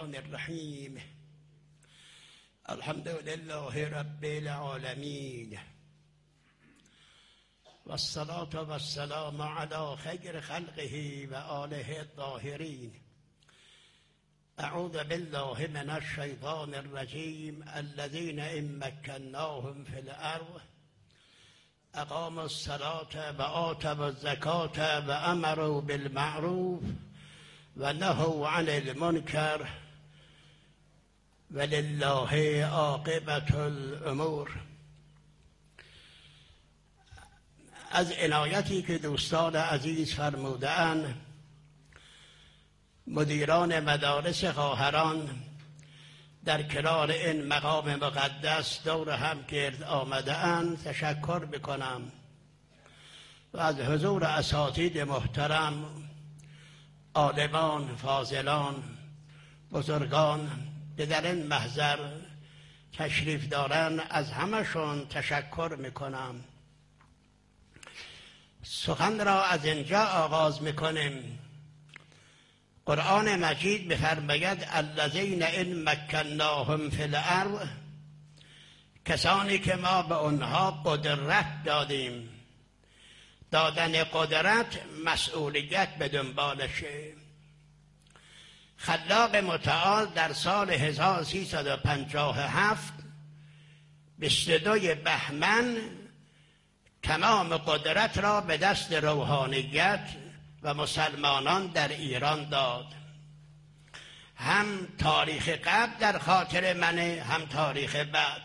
الرحمن الرحیم. الحمد لله رب العالمین والصلاة والسلام على خیر خلقه و آله الطاهرین. اعوذ بالله من الشیطان الرجیم. الذين ان مکناهم في الارض اقاموا الصلاة و آتوا الزکاة و امروا بالمعروف و نهوا عن المنکر ولله عاقبة الامور. از عنایتی که دوستان عزیز فرموده‌اند، مدیران مدارس خواهران در کنار این مقام مقدس دور هم گرد آمده‌اند تشکر می‌کنم و از حضور اساتید محترم، عالمان، فاضلان، بزرگان که در این محضر تشریف دارند از همشون تشکر می‌کنم. سخن را از اینجا آغاز می‌کنیم. قرآن مجید می‌فرماید الذین ان مکناهم فی الارض، کسانی که ما به آنها قدرت دادیم. دادن قدرت مسئولیت به دنبالشه. خلاق متعال در سال 1357 22 بهمن تمام قدرت را به دست روحانیت و مسلمانان در ایران داد. هم تاریخ قبل در خاطر منه، هم تاریخ بعد.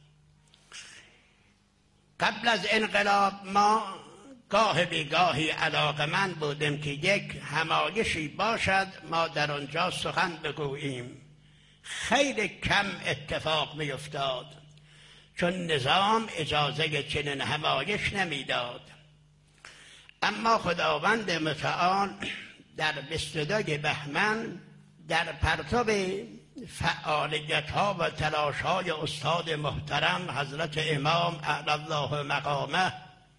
قبل از انقلاب ما گاه بیگاهی علاقمند بودیم که یک همایشی باشد ما در آنجا سخن بگوییم. خیلی کم اتفاق می افتاد چون نظام اجازه چنین همایش نمیداد. اما خداوند متعال در 22 بهمن در پرتو فعالیت‌ها و تلاش‌های استاد محترم حضرت امام اعلی الله مقامه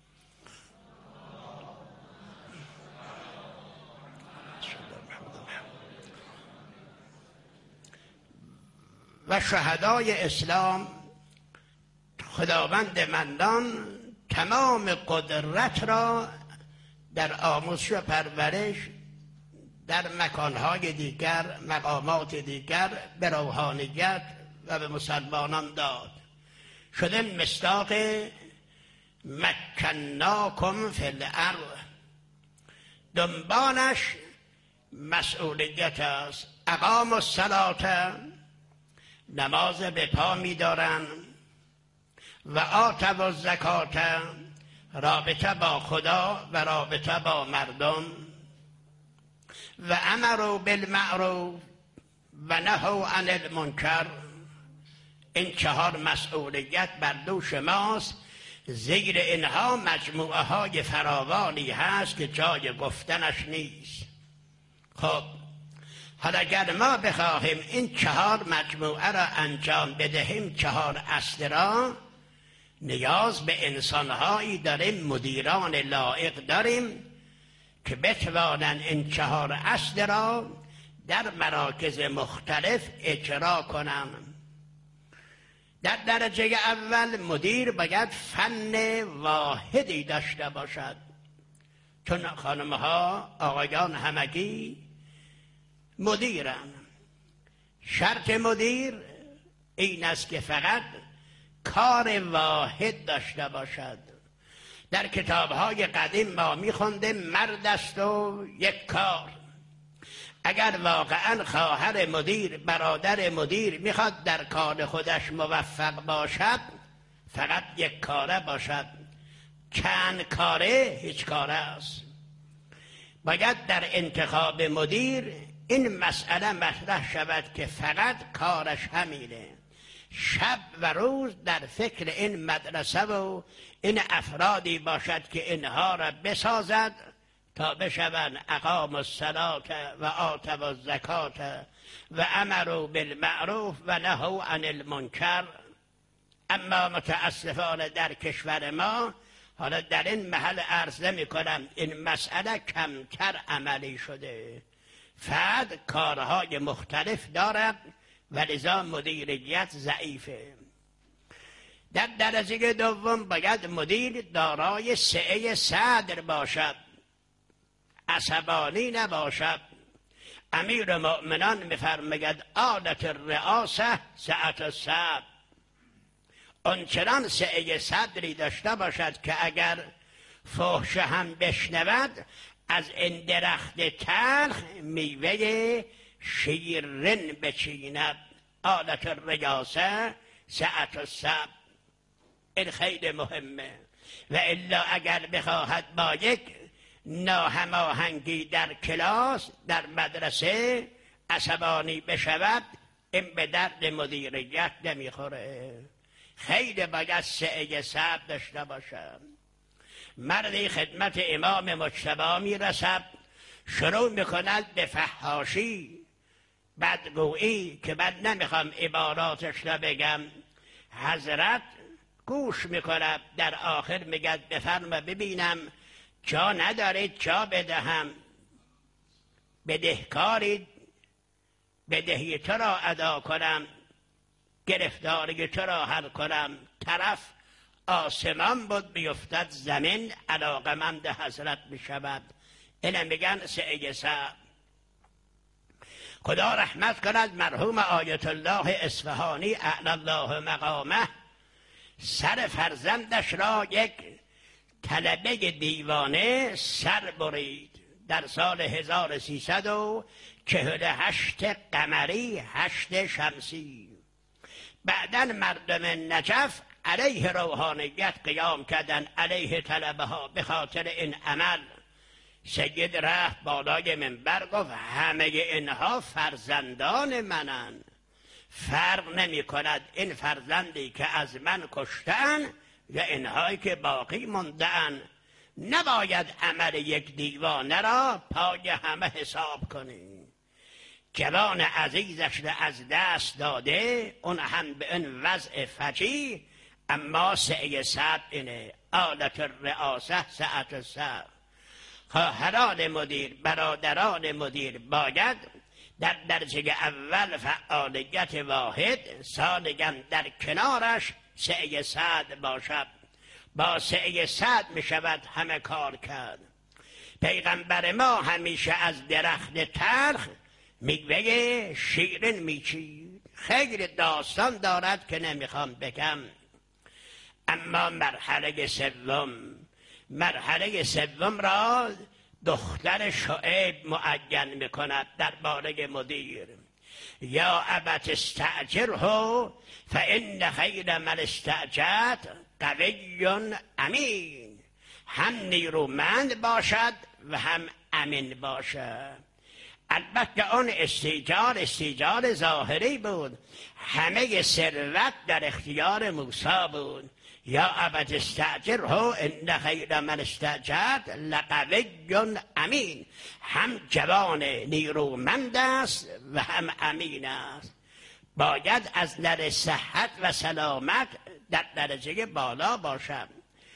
و شهدای اسلام، خداوند منان تمام قدرت را در آموزش و پرورش در مکانهای دیگر، مقامات دیگر به روحانیت و به مسلمانان داد. شده مصداق مکناکم فی الارض. دنبالش مسئولیت است. اقام الصلاة، نماز به پا می دارن، و آتوا الزکات، رابطه با خدا و رابطه با مردم، و امروا بالمعروف و نهوا عن المنکر. این 4 مسئولیت بر دوش ماست. زیر اینها مجموعه های فراوانی هست که جای گفتنش نیست. خب حالا اگر ما بخواهیم این 4 مجموعه را انجام بدهیم، 4 اصل را، نیاز به انسانهایی داریم، مدیران لایق داریم که بتوانند این 4 اصل را در مراکز مختلف اجرا کنند. در درجه اول مدیر باید فن واحدی داشته باشد، چون خانمها آقایان همگی مدیرن. شرط مدیر این است که فقط کار واحد داشته باشد. در کتاب‌های قدیم ما می‌خوندیم مرد است و یک کار. اگر واقعاً خواهر مدیر، برادر مدیر میخواد در کار خودش موفق باشد، فقط یک کاره باشد. چند کاره هیچ کاره است. باید در انتخاب مدیر این مسئله مطرح شود که فقط کارش همینه. شب و روز در فکر این مدرسه و این افرادی باشد که اینها را بسازد تا بشوند اقام الصلاة و آتوا الزکات و امروا بالمعروف و نهوا عن المنکر. اما متاسفانه در کشور ما حالا در این محل عرض نمی کنم، این مسئله کمتر عملی شده. فرد کارهای مختلف دارد و لذا مدیریت ضعیفه. در درجه دوم باید مدیر دارای سعه صدر باشد، عصبانی نباشد. امیرالمؤمنان می‌فرماید عادت الرئاسه سعة الصدر، آنچنان سعه صدری داشته باشد که اگر فحش هم بشنود از این درخت تلخ میوه شیرین بچیند. عادت الرئاسه سعة الصدر، این خیلی مهمه. و الا اگر بخواهد با یک ناهماهنگی در کلاس در مدرسه عصبانی بشود، این به درد مدیریت نمیخوره. خیلی باید سعه صبر داشته باشد. مردی خدمت امام مجتبی میرسد، شروع میکند به فحاشی، بدگویی که من نمیخوام عباراتش را بگم. حضرت گوش میکند، در آخر میگد بفرما ببینم جا ندارید جا بدهم، بدهکارید، بدهی تو را ادا کنم، گرفتاری تو را حل کنم. طرف آسمان بود بیفتد زمین، علاقمند حضرت میشود. اینه میگن سعه صبر. خدا رحمت کند مرحوم آیت الله اصفهانی اعلی الله مقامه، سر فرزندش را یک طلبه دیوانه سر برید در سال 1348 قمری 8 شمسی. بعداً مردم نجف علیه روحانیت قیام کردن، علیه طلبه ها. به خاطر این عمل سید رفت بالای منبر گفت همه اینها فرزندان منن، فرق نمی کند این فرزندی که از من کشتن یا اینهایی که باقی موندن. نباید عمل یک دیوانه را پای همه حساب کنی. جوان عزیزش را از دست داده، اون هم به این وضع فجیع، اما سعی صبر اینه. عادت الرئاسه سعة الصبر. خواهران مدیر، برادران مدیر باید در درجه اول فعالیت واحد، ثانیاً در کنارش سعی صدر باشد. با سعی صدر می شود همه کار کرد. پیغمبر ما همیشه از درخت تلخ میوه شیرین میچید. خیلی داستان دارد که نمیخوام بگم. اما مرحله سوم را دختر شعیب معین میکند درباره مدیر. یا ابت استأجره فإن خیر من استأجرت قوی امین. هم نیرومند باشد و هم امین باشد. البته اون استیجار ظاهری بود، همه ثروت در اختیار موسی بود. یا ابت استأجره ان خیر من استأجرت لقوی امین. هم جوان نیرومند است و هم امین است. باید از نظر صحت و سلامت در درجه بالا باشد.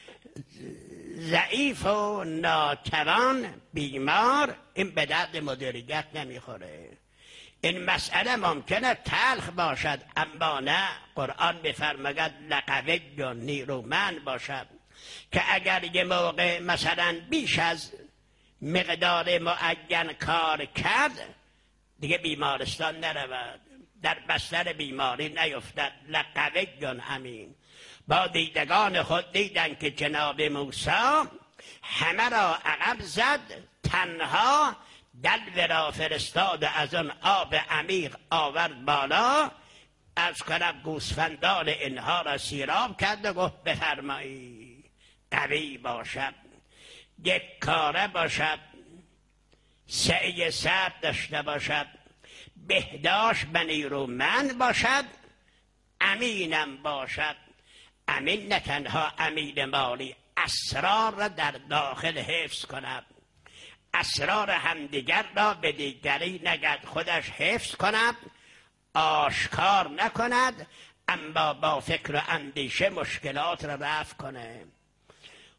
ضعیف و ناتوان، بیمار، این به درد مدیریت نمیخوره. این مسئله ممکنه تلخ باشد، اما نه، قرآن میفرماید لقوی نیرومند باشد، که اگر یه موقع مثلا بیش از مقدار معین کار کرد دیگه بیمارستان نرود، در بستر بیماری نیفتد. لقوی امین. با دیدگان خود دیدن که جناب موسی همه را عقب زد، تنها دلو را فرستاد، از آن آب عمیق آورد بالا، از کنم گوسفندان اینها را سیراب کرد و گفت بفرمایی. قوی باشد، یک کاره باشد، سعی صبر داشته باشد، بهداشت و نیرومند باشد، امینم باشد. امین نه تنها امین مالی، اسرار را در داخل حفظ کند، اسرار همدیگر را به دیگری نگد، خودش حفظ کند، آشکار نکند، اما با فکر و اندیشه مشکلات را رفع کنه.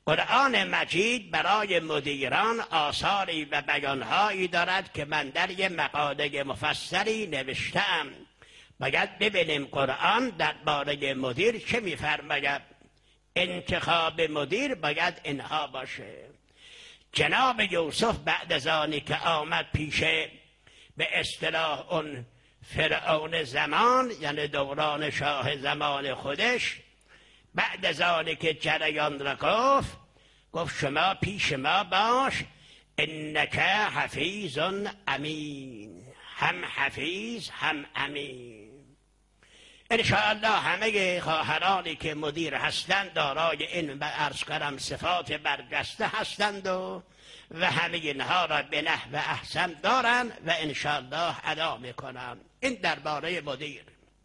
قرآن مجید برای مدیران آثاری و بیانهایی دارد که من در یه مقاله مفصلی نوشتم. باید ببینیم قرآن درباره مدیر چه می‌فرماید. انتخاب مدیر باید اینها باشه. جناب یوسف بعد از آنی که آمد پیشه به اصطلاح اون فرعون زمان، یعنی دوران شاه زمان خودش، بعد از آنی که جریان را گفت شما پیش ما باش، انک حفیظ امین، هم حفیظ هم امین. انشاءالله همه خواهرانی که مدیر هستند دارای این عرض کردم صفات برجسته هستند و همه اینها را به نحو احسن دارند و انشاءالله ادا میکنند. این درباره مدیر.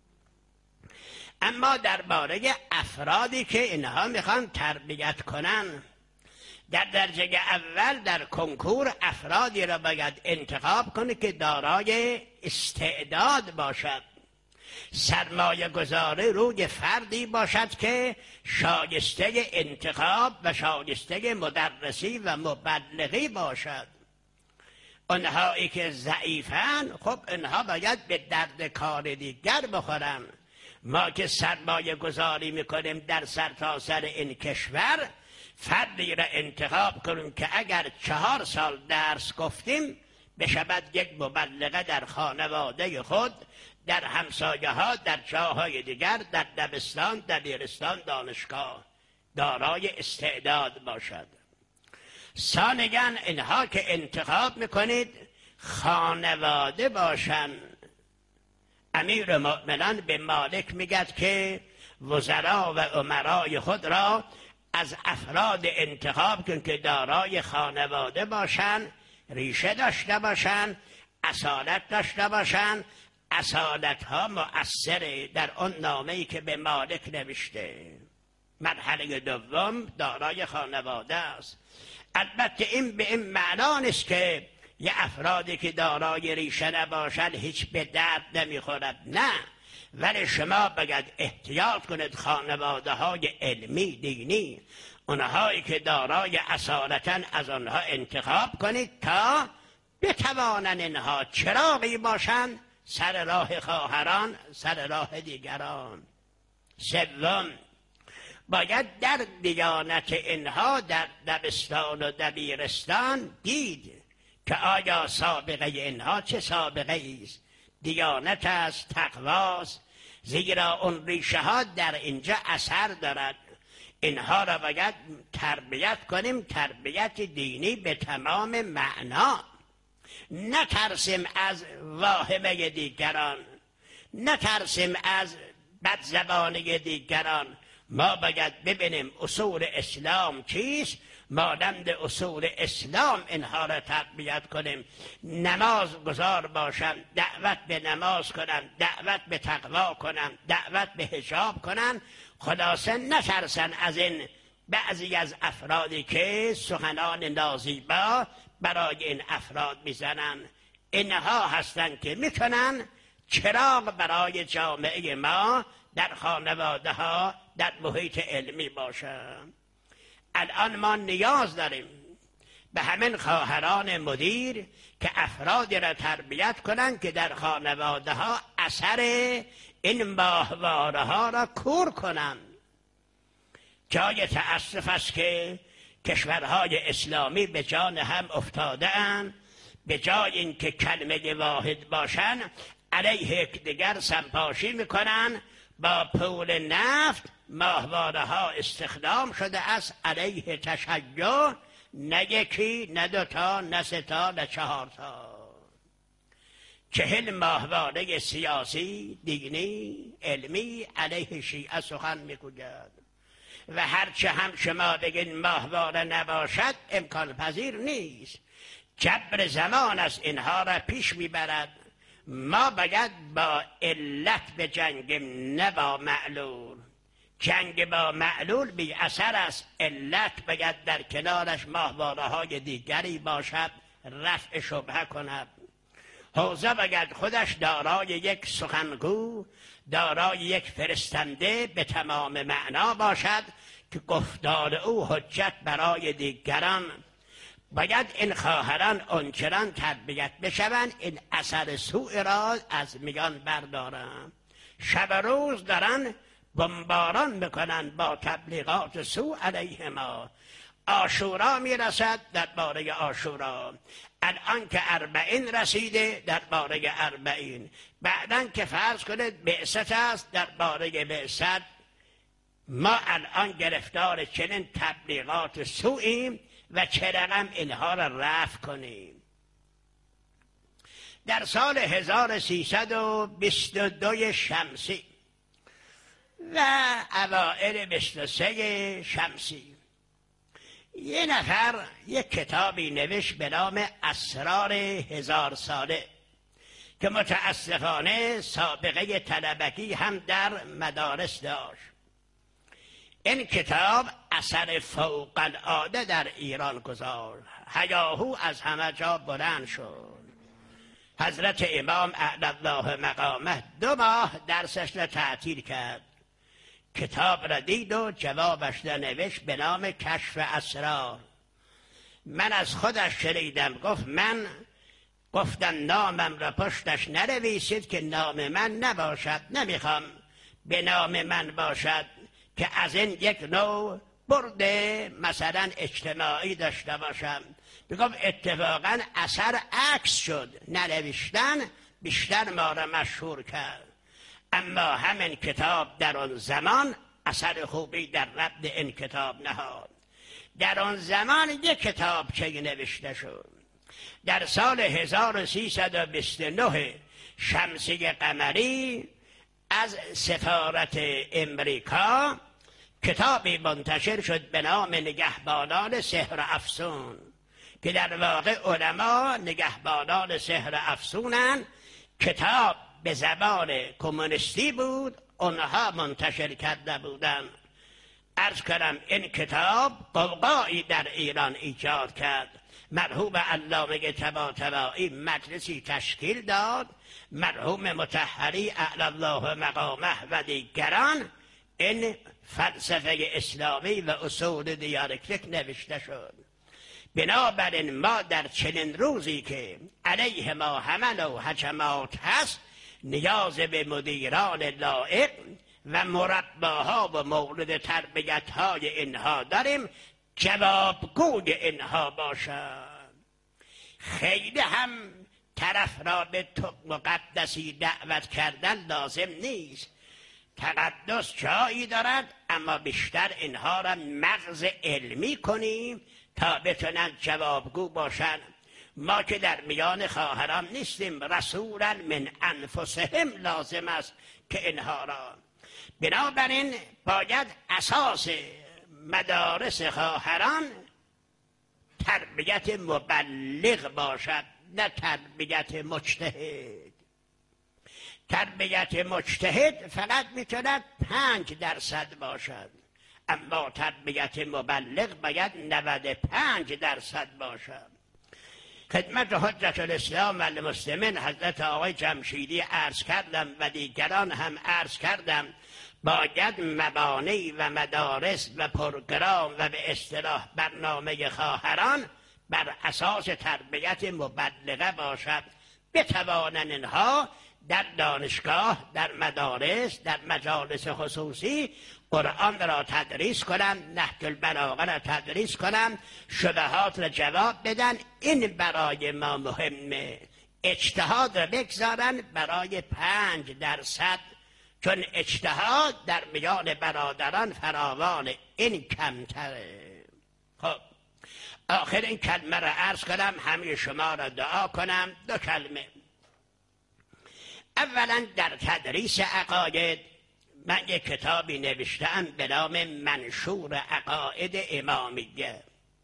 اما درباره افرادی که اینها میخوان تربیت کنن، در درجه اول در کنکور افرادی را باید انتخاب کنه که دارای استعداد باشد. سرمایه گذاری روی فردی باشد که شایسته انتخاب و شایسته مدرسی و مبلغی باشد. اونهایی که ضعیفن، خب اینها باید به درد کار دیگر بخورن. ما که سرمایه گذاری میکنیم در سرتاسر این کشور، فردی را انتخاب کنیم که اگر 4 سال درس گفتیم بشود یک مبلغه در خانواده خود، در همسایه ها، در جاهای دیگر، در دبستان، دبیرستان، دانشگاه دارای استعداد باشد. ثانیاً اینها که انتخاب میکنید خانواده باشن. امیر المؤمنان به مالک میگد که وزرا و امرای خود را از افراد انتخاب کن که دارای خانواده باشن، ریشه داشته باشن، اصالت داشته باشن. اصالت ها مؤثره در آن نامه‌ای که به مالک نوشته. مرحله دوم دارای خانواده است. البته این به این معنا نیست که یه افرادی که دارای ریشه نباشن هیچ به درد نمیخورد، نه، ولی شما باید احتیاط کنید خانواده های علمی دینی، اونهایی که دارای اصالتن از آنها انتخاب کنید تا بتوانن اینها چراغی باشن سر راه خواهران، سر راه دیگران. سوم، باید در دیانت اینها در دبستان و دبیرستان دید که آیا سابقه اینها چه سابقه ایست. دیانت است، تقواست، زیرا اون ریشه ها در اینجا اثر دارد. اینها را باید تربیت کنیم، تربیت دینی به تمام معنا. نترسیم از واهمه دیگران، نترسیم از بدزبانی دیگران. ما باید ببینیم اصول اسلام چیست، مانند اصول اسلام اینها را تربیت کنیم. نماز گزار باشن، دعوت به نماز کنن، دعوت به تقوا کنن، دعوت به حجاب کنن. خلاصه نترسن از این بعضی از افرادی که سخنان نازیبا برای این افراد میزنن. اینها هستند که میتونن چراغ برای جامعه ما در خانواده ها، در محیط علمی باشن. الان ما نیاز داریم به همین خواهران مدیر که افرادی را تربیت کنند که در خانواده ها اثر این ماهواره ها را کور کنند. جای تأسف است که کشورهای اسلامی به جان هم افتاده اند، به جای اینکه کلمه واحد باشن علیه یکدیگر سمپاشی میکنن. با پول نفت ماهواره ها استخدام شده است علیه تشیع، نه یکی، نه 2 تا، نه 3 تا، نه 4 تا. 40 ماهواره سیاسی، دینی، علمی علیه شیعه سخن میگوید و هرچه هم شما بگین ماهواره نباشد امکان پذیر نیست. جبر زمان است اینها را پیش میبرد. ما باید با علت به جنگیم، نه با معلول. جنگ با معلول بی اثر است. علت باید در کنارش ماهواره های دیگری باشد، رفع شبهه کند. حوزه باید خودش دارای یک سخنگو، دارای یک فرستنده به تمام معنا باشد که گفتار او حجت برای دیگران. باید این خواهران اونچنان تربیت بشوند این اثر سوء را از میان بردارن. شب و روز دارن بمباران میکنن با تبلیغات سوء علیه ما. عاشورا میرسد درباره عاشورا، الان که 40 رسیده درباره 40، بعدن که فرض کنید بعثت است درباره بعثت. ما الان گرفتار چنین تبلیغات سوئیم و چه رقم اینها را رفع کنیم. در سال 1322 شمسی و اوائل 23 شمسی یه نفر یک کتابی نوشت به نام اسرار 1000 ساله که متاسفانه سابقه طلبگی هم در مدارس داشت. این کتاب اثر فوق العاده در ایران گذاشت، هیاهو از همه جا بلند شد. حضرت امام اعلی الله مقامه 2 ماه درسش را تعطیل کرد. کتاب را دید و جوابش را نوشت به نام کشف اسرار. من از خودش شنیدم گفت من گفتم نامم را پشتش ننویسید که نام من نباشد، نمیخوام به نام من باشد که از این یک نوع برده مثلا اجتماعی داشته باشم. بگم اتفاقا اثر عکس شد، ننوشتن بیشتر ما را مشهور کرد. اما همین کتاب در آن زمان اثر خوبی در رد این کتاب نهاد. در آن زمان یک کتاب چه نوشته شد. در سال 1329 شمسی قمری از سفارت امریکا کتابی منتشر شد به نام نگهبانان سحر افسون که در واقع علما نگهبانان سحر افسونن. کتاب به زبان کمونیستی بود، اونها منتشر کرده بودن. عرض کردم این کتاب قوقایی در ایران ایجاد کرد. مرحوم علامه طباطبایی مجلسی تشکیل داد، مرحوم مطهری اعلی الله مقامه و دیگران. این فلسفه اسلامی و اصول دیالکتیک نوشته شد. بنابراین ما در چنین روزی که علیه ما حمل و هجمات هست نیاز به مدیران لایق و مرباها و مورد تربیت‌های اینها داریم، جوابگوی اینها باشند. خیلی هم طرف را به مقدسی دعوت کردن لازم نیست. تقدس جایی دارد، اما بیشتر اینها را مغز علمی کنیم تا بتونن جوابگو باشن. ما که در میان خواهران نیستیم، رسولا من انفسهم لازم است که اینها را. بنابراین باید اساس مدارس خواهران تربیت مبلغ باشد، نه تربیت مجتهد. تربیت مجتهد فقط میتواند 5% باشد، اما تربیت مبلغ باید 95% باشد. خدمت حجت الاسلام و المسلمین حضرت آقای جمشیدی عرض کردم و دیگران هم عرض کردم، باید مبانی و مدارس و پروگرام و به اصطلاح برنامه خواهران بر اساس تربیت مبلغه باشد. بتوانند اینها در دانشگاه، در مدارس، در مجالس خصوصی قرآن را تدریس کنند، نهج البلاغه را تدریس کنند، شبهات را جواب بدن. این برای ما مهمه. اجتهاد را بگذارن برای 5%، چون اجتهاد در میان برادران فراوانه، این کمتره. خب آخر این کلمه را عرض کنم، همه شما را دعا کنم. 2 کلمه. اولا در تدریس عقاید من یک کتابی نوشتم به نام منشور عقاید امامیه.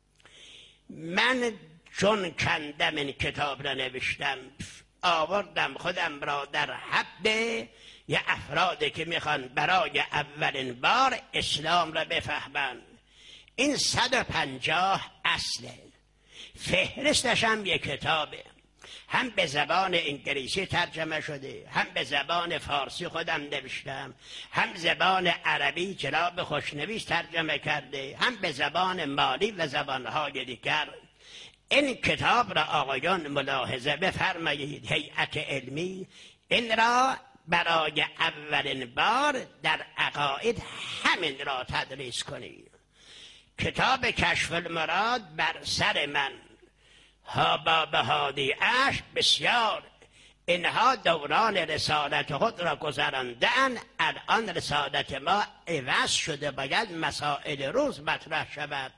من چون کندم این کتاب را نوشتم، آوردم خودم را در حد یه افرادی که میخوان برای اولین بار اسلام را بفهمن. این 150 اصله. فهرستش هم یک کتابه. هم به زبان انگلیسی ترجمه شده، هم به زبان فارسی خودم نوشتم، هم زبان عربی جناب خوشنویس ترجمه کرده، هم به زبان مالی و زبانهای دیگر. این کتاب را آقایان ملاحظه بفرمایید. هیئت علمی این را برای اولین بار در عقاید همین را تدریس کنید. کتاب کشف المراد بر سر من ها با بهادی اش بسیار، اینها دوران رسالت خود را گذراندن. الان رسالت ما عوض شده، باید مسائل روز مطرح شود.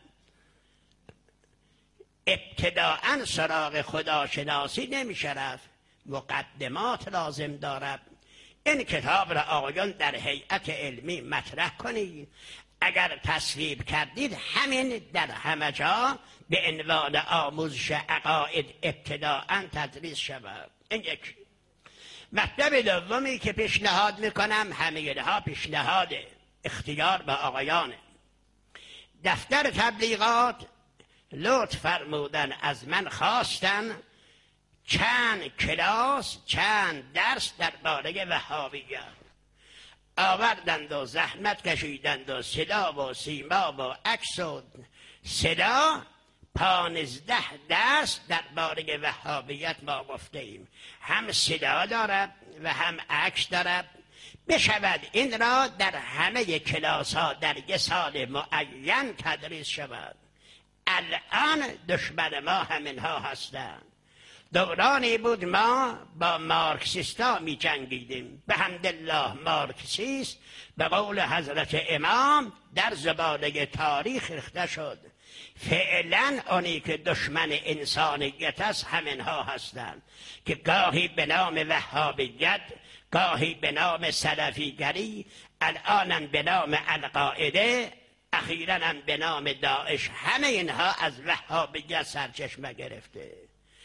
ابتداءً سراغ خداشناسی نمیشه رفت، مقدمات لازم دارد. این کتاب را آقایان در هیئت علمی مطرح کنید. اگر تصویب کردید همین در همه جا به عنوان آموزش عقاید ابتداءً تدریس شود. این یک. مطلب دومی که پیشنهاد میکنم، همه اینها پیشنهاد اختیار به آقایانه. دفتر تبلیغات لطف فرمودن از من، خواستن چند کلاس چند درس درباره وهابیت آوردند و زحمت کشیدند و صدا و سیما و عکس و صدا 15 درس درباره وهابیت ما گفته ایم. هم صدا دارد و هم عکس دارد. بشود این را در همه کلاس ها در یک سال معین تدریس شود. الان دشمن ما همینها هستند. دورانی بود ما با مارکسیستا می جنگیدیم. به حمدالله مارکسیست به قول حضرت امام در زباله تاریخ ریخته شد. فعلا آنی که دشمن انسانیت است همینها هستند که گاهی به نام وهابیت، گاهی به نام سلفیگری، الانم به نام القاعده، اخیراً هم به نام داعش، همه اینها از وهابیت سرچشمه گرفته.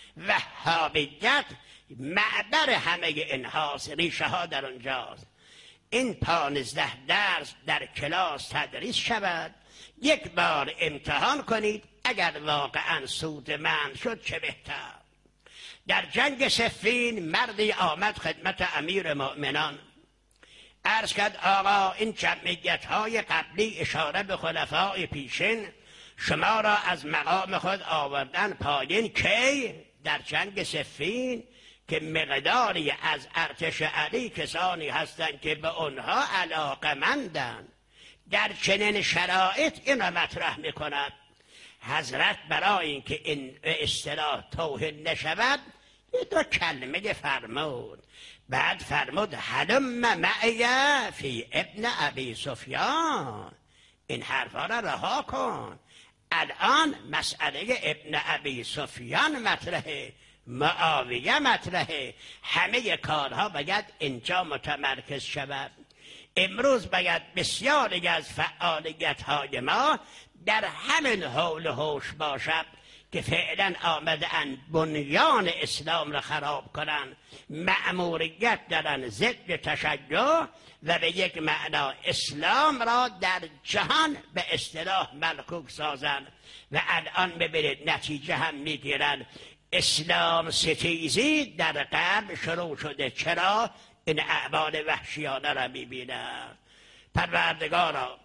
وهابیت معبر همه اینهاست، ریشه ها در اونجاست. این 15 درس در کلاس تدریس شود. یک بار امتحان کنید، اگر واقعا سودمند شد چه بهتر. در جنگ صفین مردی آمد خدمت امیر مؤمنان، عرض کرد آقا این جمعیت های قبلی اشاره به خلفای پیشین شما را از مقام خود آوردن پایین. کی؟ در جنگ صفین که مقداری از ارتش علی کسانی هستند که به آنها علاقمندند. در چنین شرایط این را مطرح میکند. حضرت برای اینکه این اصطلاح توهین نشود دو کلمه فرمود. بعد فرمود هلم معی فی ابن ابی سفیان. این حرفا را رها کن. الان مسئله ابن ابی سفیان مطرحه، معاویه مطرحه. همه کارها باید اینجا متمرکز شود. امروز باید بسیاری از فعالیت های ما در همین حول و حوش باشد که فعلا آمدن بنیان اسلام را خراب کنن، مأموریت دارن ضد تشیع و به یک معنا اسلام را در جهان به اصطلاح ملکوک سازن. و الان ببینید نتیجه هم میگیرن. اسلام ستیزی در غرب شروع شده. چرا؟ این اعمال وحشیانه را میبینن. پروردگارا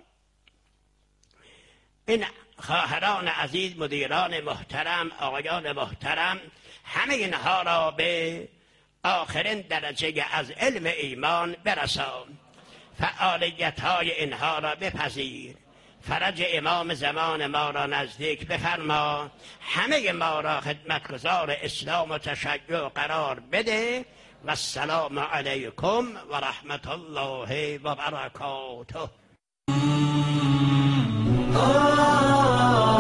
این خواهران عزیز، مدیران محترم، آقایان محترم، همه اینها را به آخرین درجه از علم ایمان برسان. فعالیت های اینها را بپذیر. فرج امام زمان ما را نزدیک بفرما. همه ما را خدمتگزار اسلام و تشیع قرار بده. و السلام علیکم و رحمت الله و برکاته.